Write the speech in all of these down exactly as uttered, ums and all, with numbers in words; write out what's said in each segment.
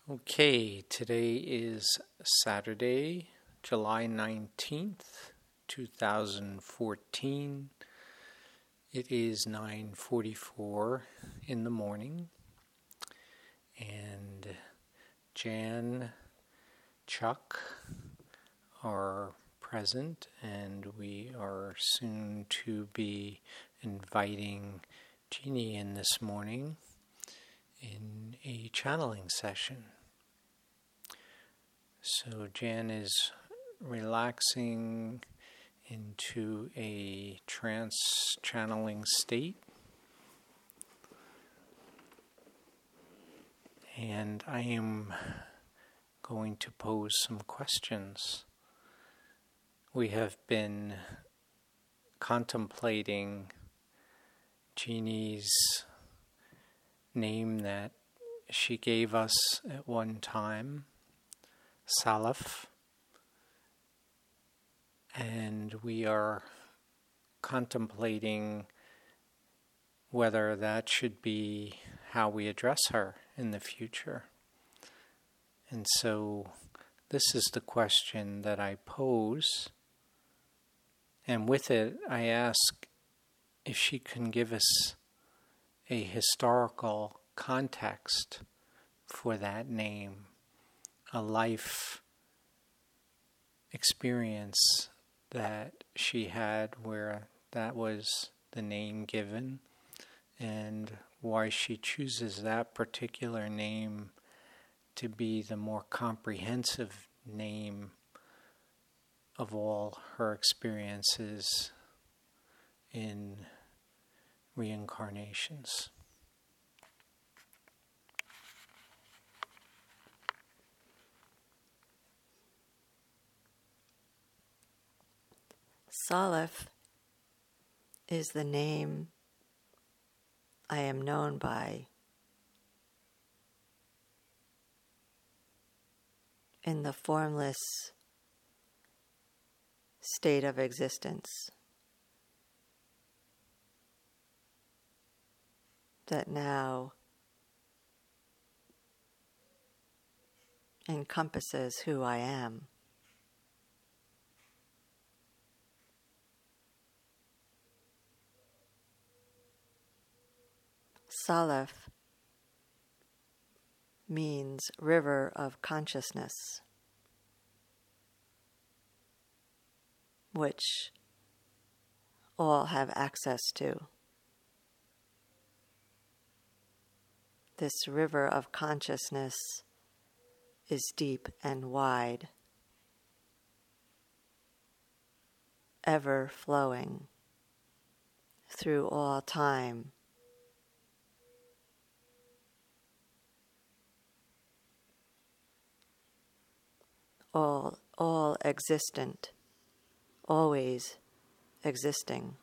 Okay, today is Saturday, July nineteenth, two thousand fourteen. It is nine forty-four in the morning, and Jan, Chuck are present, and we are soon to be inviting Jeannie in this morning in a channeling session. So Jan is relaxing into a trance channeling state, and I am going to pose some questions. We have been contemplating Jeannie's name that she gave us at one time, Salaf, and we are contemplating whether that should be how we address her in the future. And so this is the question that I pose, and with it I ask if she can give us a historical context for that name, a life experience that she had where that was the name given, and why she chooses that particular name to be the more comprehensive name of all her experiences in reincarnations. Salaf is the name I am known by in the formless state of existence that now encompasses who I am. Salaf means river of consciousness, which all have access to. This river of consciousness is deep and wide, ever flowing through all time. All, all existent, always existing.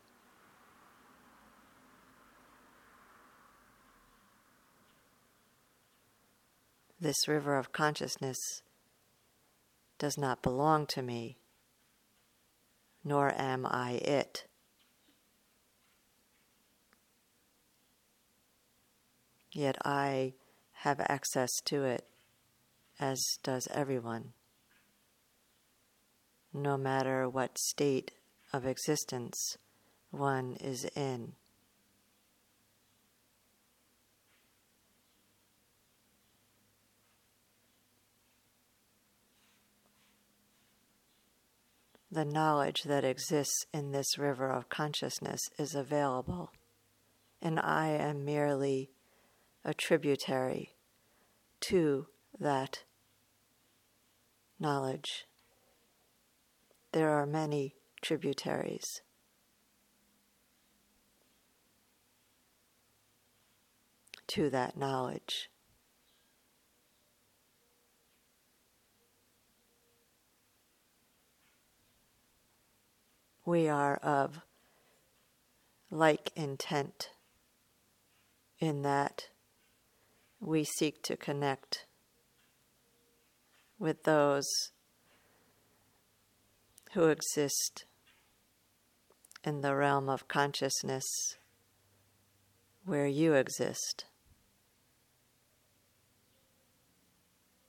This river of consciousness does not belong to me, nor am I it. Yet I have access to it, as does everyone, no matter what state of existence one is in. The knowledge that exists in this river of consciousness is available, and I am merely a tributary to that knowledge. There are many tributaries. To that knowledge. We are of like intent in that we seek to connect with those who exist in the realm of consciousness where you exist.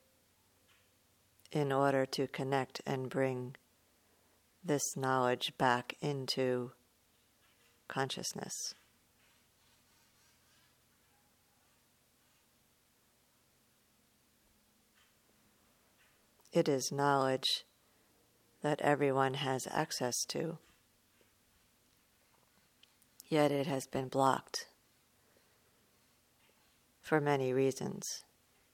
in order to connect and bring this knowledge back into consciousness. It is knowledge that everyone has access to, yet it has been blocked for many reasons.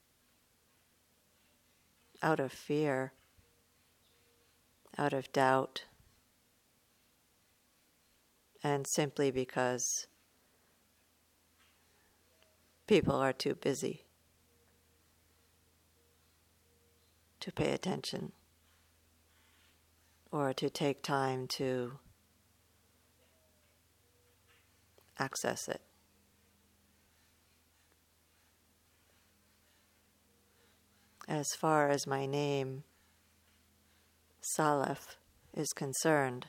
Out of fear, out of doubt, and simply because people are too busy to pay attention or to take time to access it. As far as my name, Salaf, is concerned,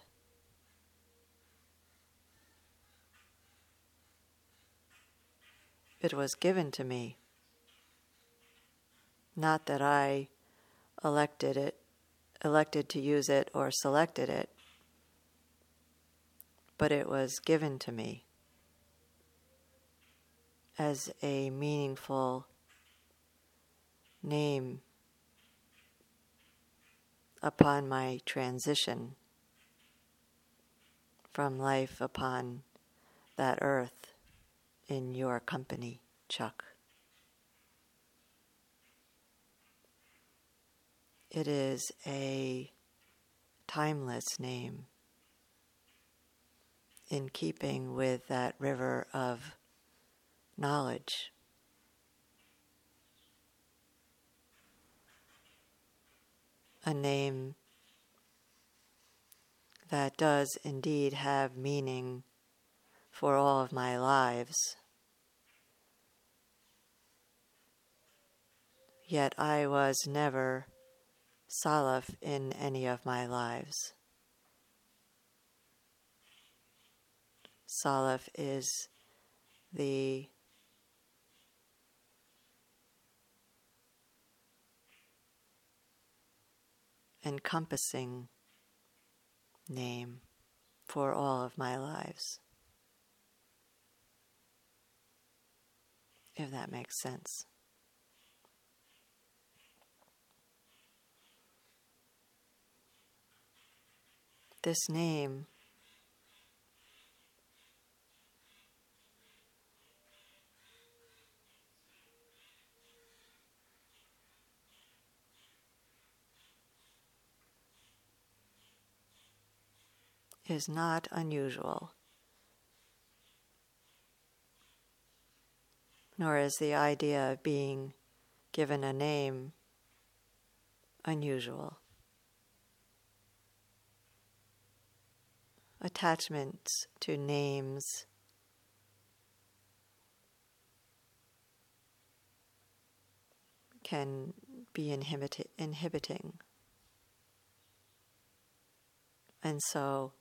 it was given to me. Not that I elected it, elected to use it or selected it, but it was given to me as a meaningful name upon my transition from life upon that earth in your company, Chuck. It is a timeless name in keeping with that river of knowledge. A name that does indeed have meaning for all of my lives. Yet I was never Salaf in any of my lives. Salaf is the encompassing name for all of my lives, if that makes sense. This name is not unusual, nor is the idea of being given a name unusual. Attachments to names can be inhibit- inhibiting. And so,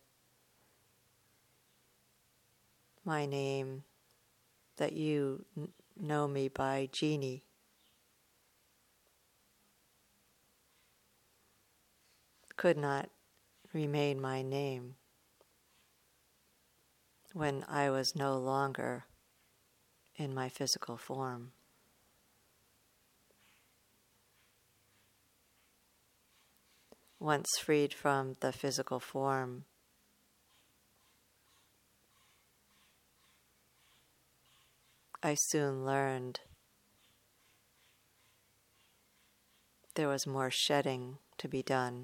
my name that you n- know me by, Jeannie, could not remain my name when I was no longer in my physical form. Once freed from the physical form, I soon learned there was more shedding to be done.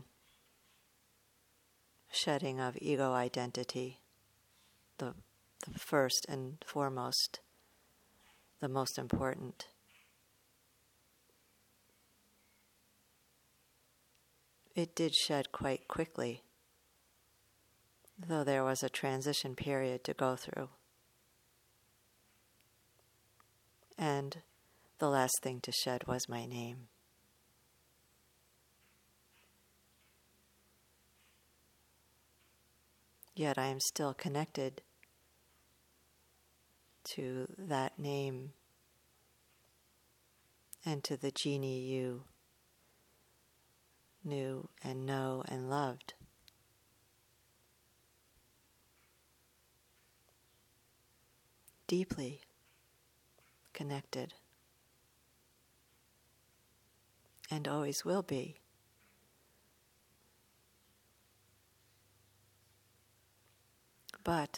Shedding of ego identity, the, the first and foremost, the most important. It did shed quite quickly, though there was a transition period to go through. And the last thing to shed was my name. Yet I am still connected to that name and to the Jeannie you knew and know and loved. Deeply connected, and always will be. But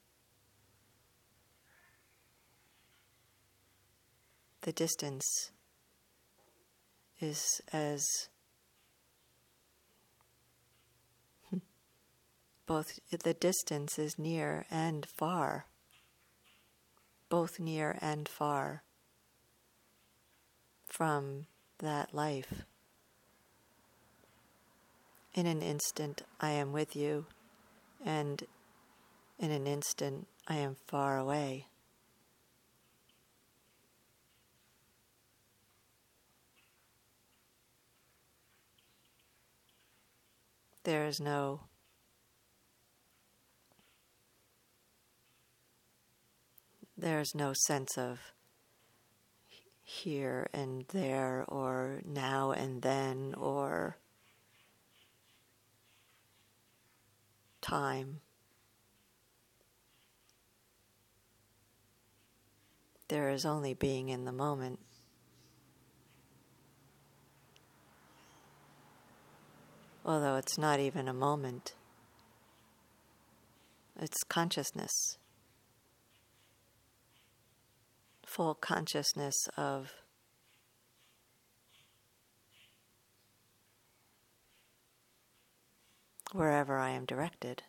the distance is as both the distance is near and far, both near and far from that life. In an instant I am with you, and in an instant I am far away. There is no there is no sense of here and there, or now and then, or time. There is only being in the moment. Although it's not even a moment, it's consciousness. Full consciousness of wherever I am directed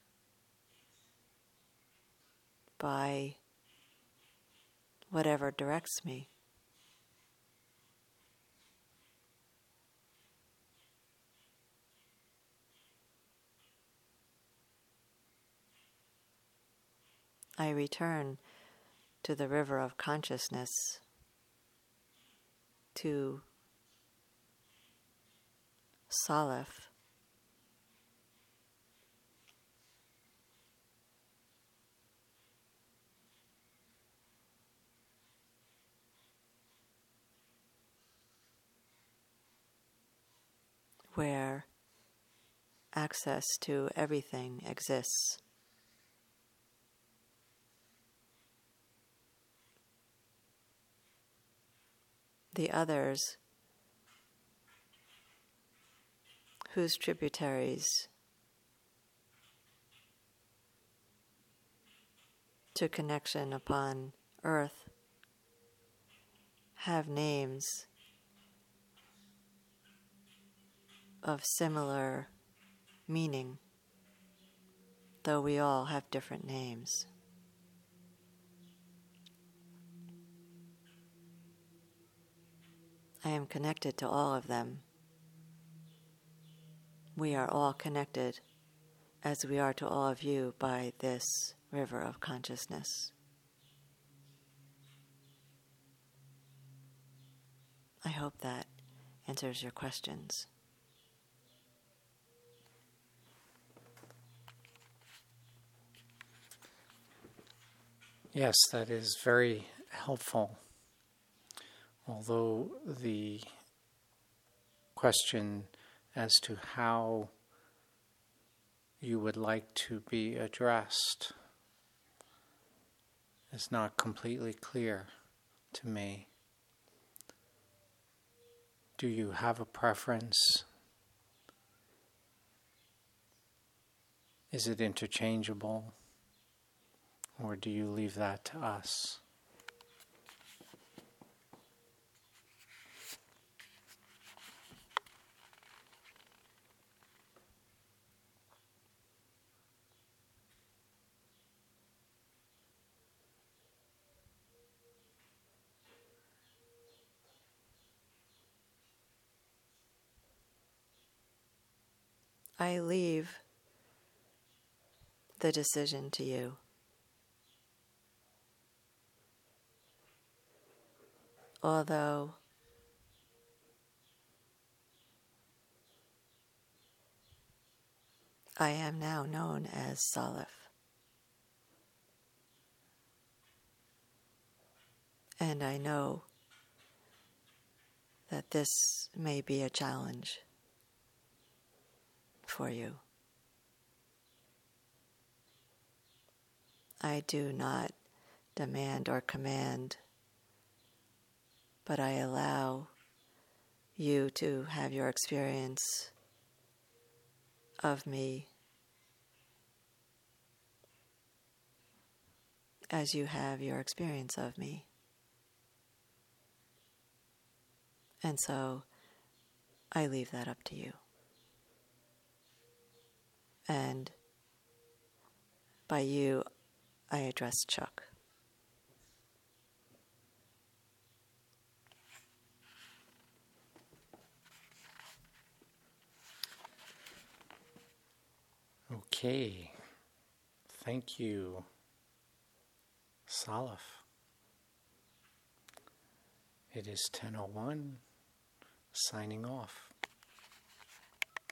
by whatever directs me. I return to the river of consciousness, to Salif, where access to everything exists. The others, whose tributaries to connection upon earth have names of similar meaning, though we all have different names. I am connected to all of them. We are all connected, as we are to all of you, by this river of consciousness. I hope that answers your questions. Yes, that is very helpful. Although the question as to how you would like to be addressed is not completely clear to me. Do you have a preference? Is it interchangeable? Or do you leave that to us? I leave the decision to you. Although I am now known as Salif, and I know that this may be a challenge for you. I do not demand or command, but I allow you to have your experience of me as you have your experience of me. And so I leave that up to you. And by you, I address Chuck. Okay. Thank you, Salaf. It is ten oh one, signing off.